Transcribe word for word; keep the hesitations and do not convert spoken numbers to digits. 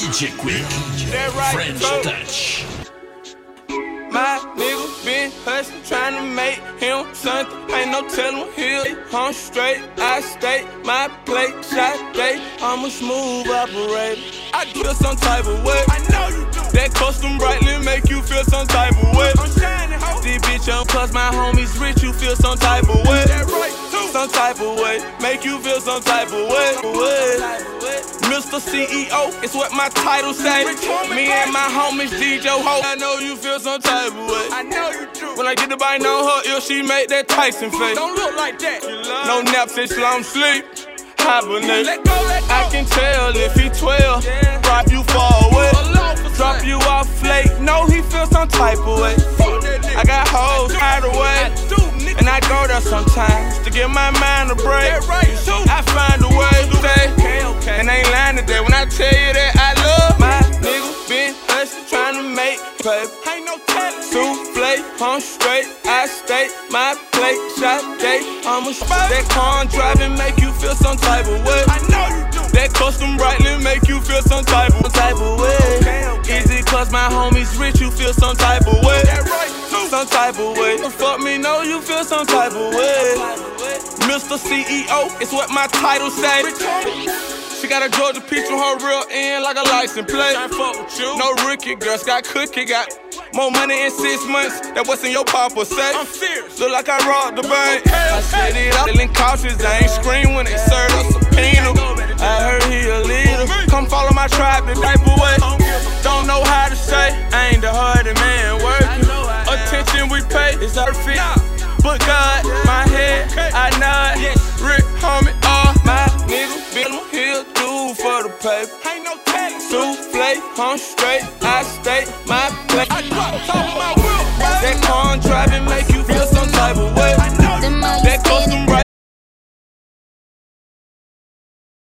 J Quick, right, French so. Touch. My nigga been hustling, tryna make him something. Ain't no tellin' he'll I'm straight, I stay, my plate, shot day. I'm a smooth operator. I feel some type of way. I know you do. That custom brightly make you feel some type of way. I'm shining, ho. This bitch young plus my homies rich, you feel some type of way. That right, too. Some type of way, make you feel some type of way. way. Mister C E O, it's what my title say. Me and my homies D J Ho. I know you feel some type of way. I know you do. When I get the bite on her ill, she make that Tyson face. Don't look like that. No naps, it's long sleep. Hibernate. Let go, let go. I can tell if he twelve, yeah. Drop you far away. Drop you off flake. No, he feel some type of way. I got hoes right away, and I go there sometimes to give my mind a break. I find a way to stay, and ain't lying today when I tell you that I love my nigga. Been hustling, tryna make paper. Ain't no telling. Souffle, I'm straight, I stay, my plate, shot day. I'm a spot. That car driving make you feel some type of way. I know you do. That custom brightly make you feel some type of type of way. Okay, okay. Easy cause my homies rich, you feel some type of way. That right, too. Some type of way. Fuck me, know you feel some type of way. Mister C E O, it's what my title say. She got a Georgia peach on her real end like a license plate. No rookie, girl, got cookie, got more money in six months than what's in your papa say. I'm fierce. Look like I robbed the bank. Okay, okay. I set it up, feeling cautious, I ain't scream when they serve a subpoena. I heard he a leader. Come follow my tribe the type of way. Don't know how to say, I ain't the hardest man working. Attention we pay, it's our feet. But God, my head, I nod. Rick, homie, all my niggas been here do for the paper. Ain't no telling. Souffle, I'm straight, I stay, my plate.